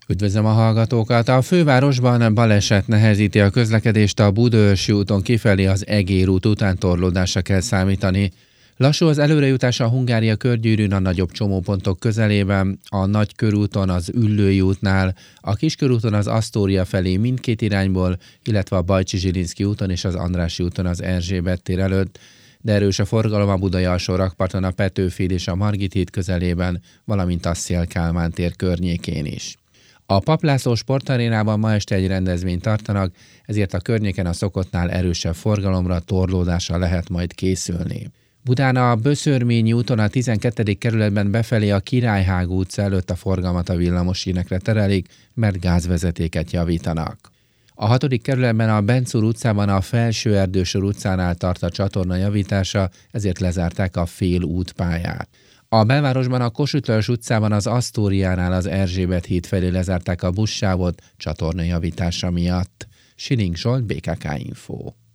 Üdvözlöm a hallgatókat! A fővárosban baleset nehezíti a közlekedést, a Budaörsi úton kifelé az Egér út után torlódásra kell számítani. Lassú az előrejutás a Hungária körgyűrűn a nagyobb csomópontok közelében, a Nagykörúton az Üllői útnál, a Kiskörúton az Asztória felé mindkét irányból, illetve a Bajcsy-Zsilinszky úton és az Andrássy úton az Erzsébet tér előtt, de erős a forgalom a Budai alsó rakparton a Petőfi és a Margit híd közelében, valamint a Széll-Kálmán tér környékén is. A Papp László sportarénában ma este egy rendezvényt tartanak, ezért a környéken a szokottnál erősebb forgalomra, torlódásra lehet majd készülni. Budán a Böszörményi úton a 12. kerületben befelé a Királyhágó utca előtt a forgalmat a villamossínekre terelik, mert gázvezetéket javítanak. A 6. kerületben a Bencúr utcában a Felső Erdősor utcánál tart a csatorna javítása, ezért lezárták a fél útpályát. A belvárosban a Kossuth Lajos utcában az Asztóriánál az Erzsébet híd felé lezárták a buszsávot csatorna javítása miatt. Siling Zsolt, BKK Info.